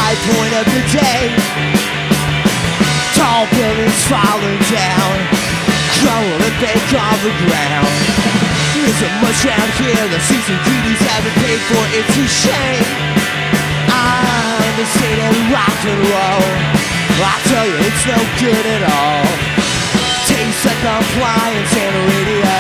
high point of the day. Tall buildings falling down, crumble and bake on the ground. There isn't much out here the season greedies haven't paid for. It's a shame. I'm the state of rock and roll. I tell you, it's no good at all. Tastes like appliance and a radio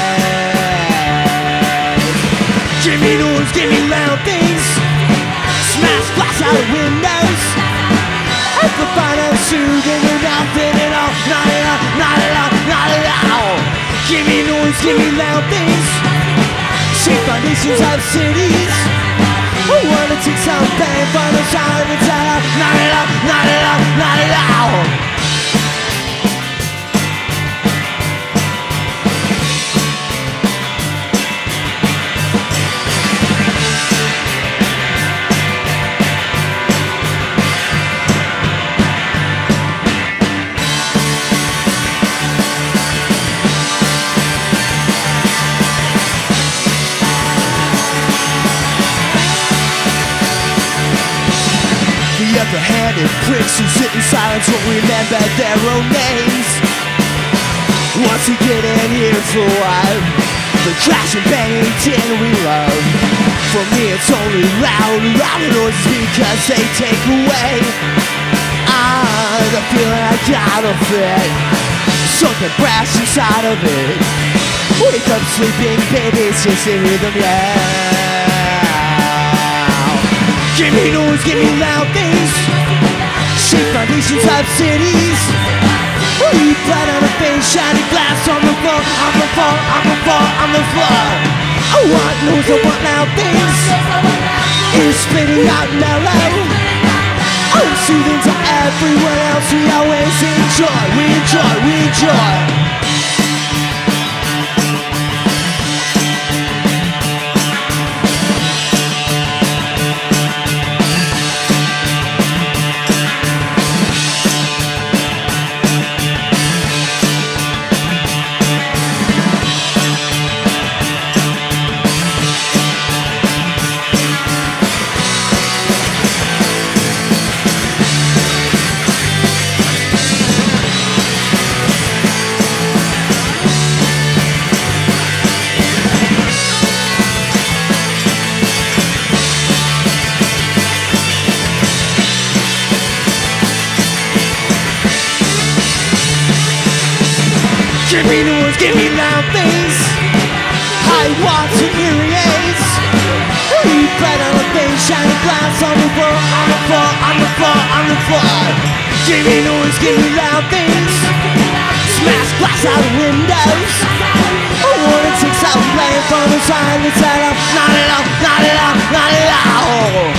wave. Give me noise, give me loud things. Smash glass out of windows. Amplify the soothing and nothing at all. Not at all, not at all, not at all. Give me noise, give me loud things. Shake foundations of cities. I wanna take some pain from the side of the town. Not at all, not at all, not at all. The upper-handed pricks who sit in silence won't remember their own names. Once we get in here for a while, the crash and banging tin we love. For me it's only loud noises because they take away the feeling I gotta fit. Something brass inside of it. Wake up sleeping baby, it's just a rhythm, yeah. Give me noise, give me loud things. Shake foundations of cities. Leave blood on the face, shining glass on the floor, on the floor, on the floor, on the floor. I want noise, I want loud things. It's spitting out mellow. I'm soothing to everyone else. We always enjoy, we enjoy, we enjoy. Give me noise, give me loud things. High watts and myriads. Leave blood on the face, shining glass on the floor, on the floor, on the floor, on the floor. Give me noise, give me loud things. Smash glass out of windows. I wanna take some playing from the side and set up. Not at all, not at all, not at all.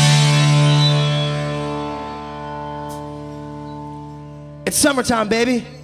It's summertime, baby.